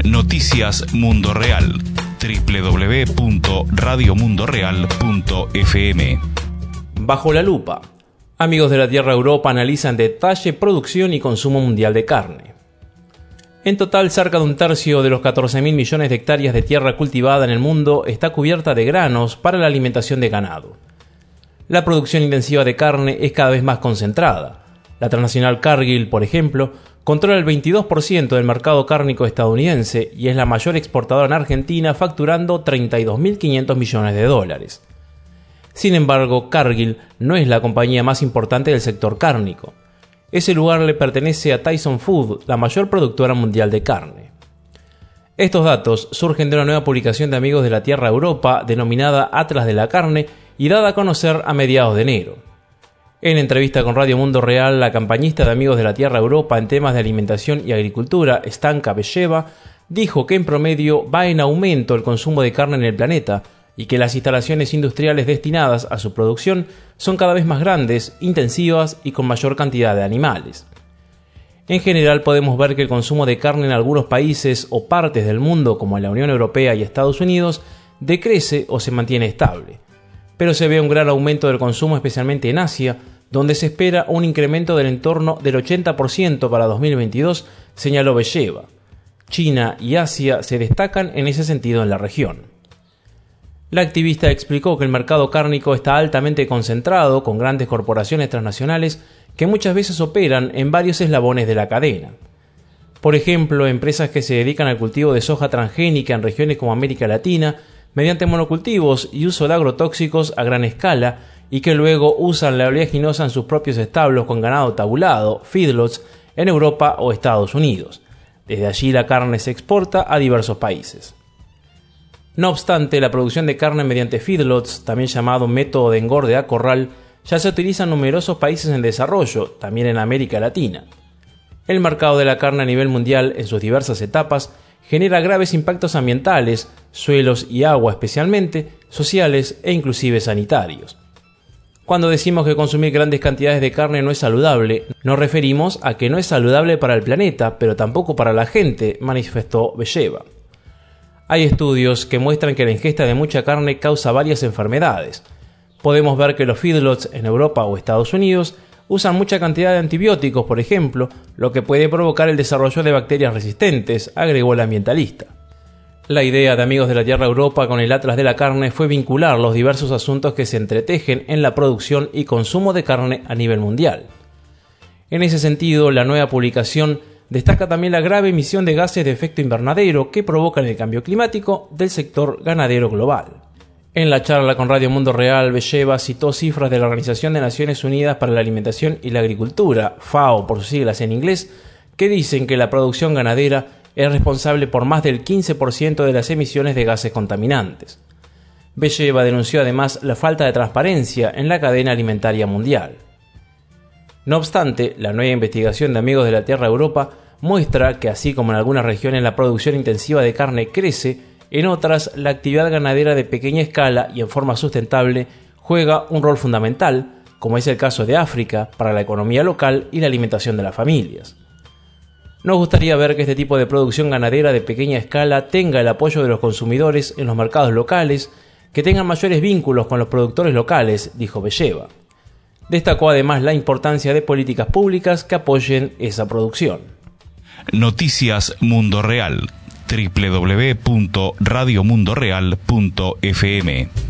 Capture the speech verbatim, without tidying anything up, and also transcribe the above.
Noticias Mundo Real. doble u doble u doble u punto radio mundo real punto efe eme. Bajo la lupa. Amigos de la Tierra Europa analizan detalle, producción y consumo mundial de carne. En total, cerca de un tercio de los catorce mil millones de hectáreas de tierra cultivada en el mundo está cubierta de granos para la alimentación de ganado. La producción intensiva de carne es cada vez más concentrada. La transnacional Cargill, por ejemplo, controla el veintidós por ciento del mercado cárnico estadounidense y es la mayor exportadora en Argentina, facturando treinta y dos mil quinientos millones de dólares. Sin embargo, Cargill no es la compañía más importante del sector cárnico. Ese lugar le pertenece a Tyson Foods, la mayor productora mundial de carne. Estos datos surgen de una nueva publicación de Amigos de la Tierra Europa, denominada Atlas de la Carne, y dada a conocer a mediados de enero. En entrevista con Radio Mundo Real, la campañista de Amigos de la Tierra Europa en temas de alimentación y agricultura, Stanka Belleva, dijo que en promedio va en aumento el consumo de carne en el planeta y que las instalaciones industriales destinadas a su producción son cada vez más grandes, intensivas y con mayor cantidad de animales. En general podemos ver que el consumo de carne en algunos países o partes del mundo, como en la Unión Europea y Estados Unidos, decrece o se mantiene estable. Pero se ve un gran aumento del consumo especialmente en Asia, donde se espera un incremento del entorno del ochenta por ciento para dos mil veintidós, señaló Belleva. China y Asia se destacan en ese sentido en la región. La activista explicó que el mercado cárnico está altamente concentrado con grandes corporaciones transnacionales que muchas veces operan en varios eslabones de la cadena. Por ejemplo, empresas que se dedican al cultivo de soja transgénica en regiones como América Latina, mediante monocultivos y uso de agrotóxicos a gran escala, y que luego usan la oleaginosa en sus propios establos con ganado tabulado, feedlots, en Europa o Estados Unidos. Desde allí la carne se exporta a diversos países. No obstante, la producción de carne mediante feedlots, también llamado método de engorde a corral, ya se utiliza en numerosos países en desarrollo, también en América Latina. El mercado de la carne a nivel mundial, en sus diversas etapas, genera graves impactos ambientales, suelos y agua especialmente, sociales e inclusive sanitarios. Cuando decimos que consumir grandes cantidades de carne no es saludable, nos referimos a que no es saludable para el planeta, pero tampoco para la gente, manifestó Belleva. Hay estudios que muestran que la ingesta de mucha carne causa varias enfermedades. Podemos ver que los feedlots en Europa o Estados Unidos usan mucha cantidad de antibióticos, por ejemplo, lo que puede provocar el desarrollo de bacterias resistentes, agregó el ambientalista. La idea de Amigos de la Tierra Europa con el Atlas de la Carne fue vincular los diversos asuntos que se entretejen en la producción y consumo de carne a nivel mundial. En ese sentido, la nueva publicación destaca también la grave emisión de gases de efecto invernadero que provocan el cambio climático del sector ganadero global. En la charla con Radio Mundo Real, Belleva citó cifras de la Organización de Naciones Unidas para la Alimentación y la Agricultura, FAO por sus siglas en inglés, que dicen que la producción ganadera es responsable por más del quince por ciento de las emisiones de gases contaminantes. Belleva denunció además la falta de transparencia en la cadena alimentaria mundial. No obstante, la nueva investigación de Amigos de la Tierra Europa muestra que así como en algunas regiones la producción intensiva de carne crece, en otras la actividad ganadera de pequeña escala y en forma sustentable juega un rol fundamental, como es el caso de África, para la economía local y la alimentación de las familias. Nos gustaría ver que este tipo de producción ganadera de pequeña escala tenga el apoyo de los consumidores en los mercados locales, que tengan mayores vínculos con los productores locales, dijo Belleva. Destacó además la importancia de políticas públicas que apoyen esa producción. Noticias Mundo Real. doble u doble u doble u punto radio mundo real punto efe eme